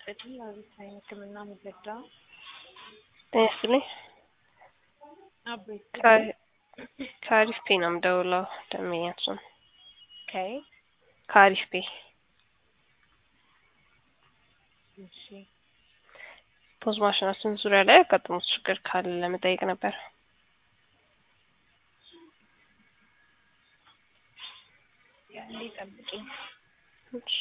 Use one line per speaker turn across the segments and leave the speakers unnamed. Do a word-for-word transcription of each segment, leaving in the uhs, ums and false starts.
በተለያዩ ሕክምና የሚረዳ
ጤና
አቤት
ከአሪፍ ፔ ነው የምደውለው ደንበኛችን
ከይ
ከአሪፍ ፔ
እሺ
ፖዝ ማሽናችን ዙሪያ ላይ ያጋጠሙት ችግር ካለ ለመጠየቅ ነበር።
ያኔ ጠብቂኝ።
እሺ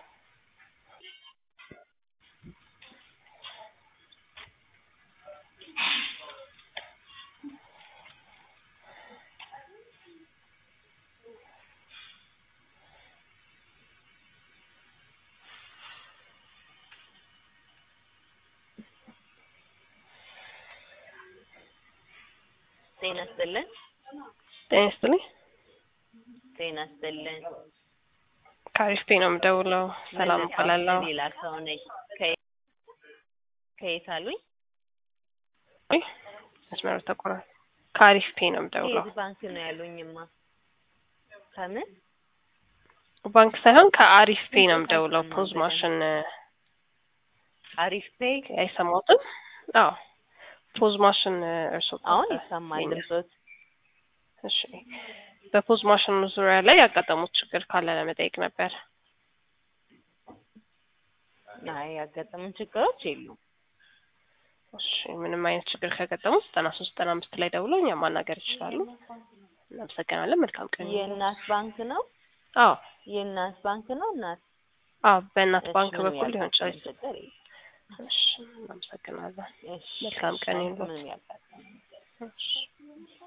ጤና ይስጥልን።
ጤና ይስጥልኝ።
ጤና ይስጥልን።
ከአሪፍ ፔ ነው የምደውለው። ሰላም እባላለሁ።
ሌላ ሰው ነኝ። ከየት አሉኝ?
አይ መስመሩ ተቆራረጠ። ከአሪፍ ፔ ነው የምደውለው።
ከየት ባንክ ነው ያሉኝማ? ከምን
ባንክ ሳይሆን ከአሪፍ ፔ ነው የምደውለው። ፖዝ ማሽን
አሪፍ ፔ
አይሰማዎትም? አዎ ፖዝ ማሽን እርሶ
አሁን ይሰማል ድምጾት።
እሺ በፖዝ ማሽኑ ዙሪያ ላይ ያጋጠሙት ችግር ካለ ለመጠየቅ ነበር።
አይ ያጋጠሙን ችግሮች የሉም።
እሺ ምንም አይነት ችግር ከገጠሙት ዘጠና ሶስት ዘጠና አምስት ላይ ደውለው እኛን ማናገር ይችላሉ። እናመሰግናለን። መልካም ቀን።
የእናት ባንክ ነው?
አዎ
የእናት ባንክ ነው። እናት
አዎ በእናት ባንክ በኩል ሊሆን ይችላል። እሺ እናመሰግናለን። መልካም ቀን ይሁን።
ምን ያጋጥማል?
እሺ